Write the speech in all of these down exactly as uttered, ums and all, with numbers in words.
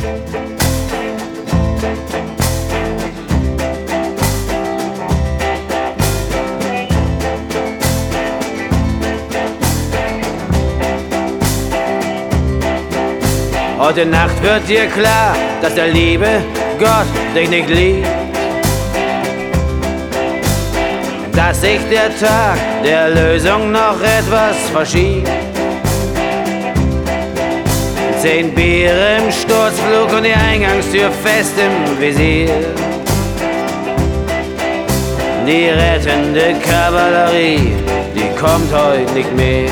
Heute Nacht wird dir klar, dass der liebe Gott dich nicht liebt, dass sich der Tag der Lösung noch etwas verschiebt. Zehn Bier im Sturzflug und die Eingangstür fest im Visier. Die rettende Kavallerie, die kommt heute nicht mehr.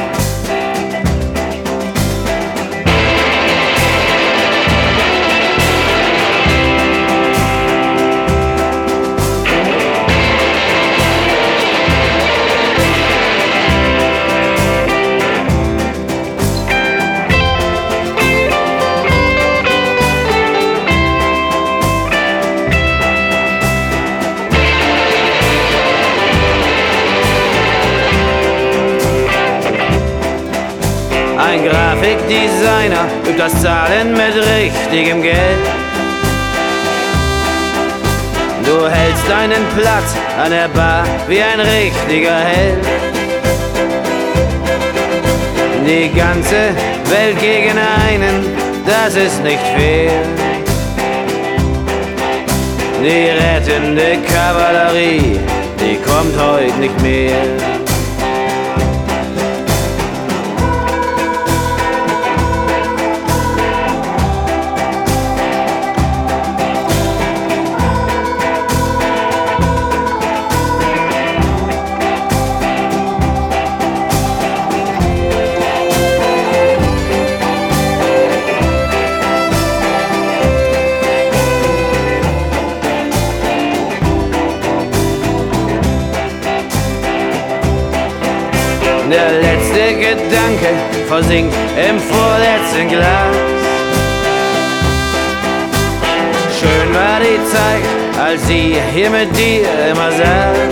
Ein Grafikdesigner übt das Zahlen mit richtigem Geld. Du hältst deinen Platz an der Bar wie ein richtiger Held. Die ganze Welt gegen einen, das ist nicht fair. Die rettende Kavallerie, die kommt heute nicht mehr. Der letzte Gedanke versinkt im vorletzten Glas. Schön war die Zeit, als sie hier mit dir immer saß.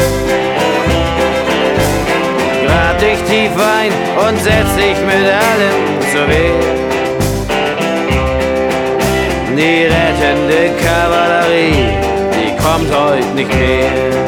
Grab dich tief ein und setz dich mit allem zur Wehr. Die rettende Kavallerie, die kommt heute nicht mehr.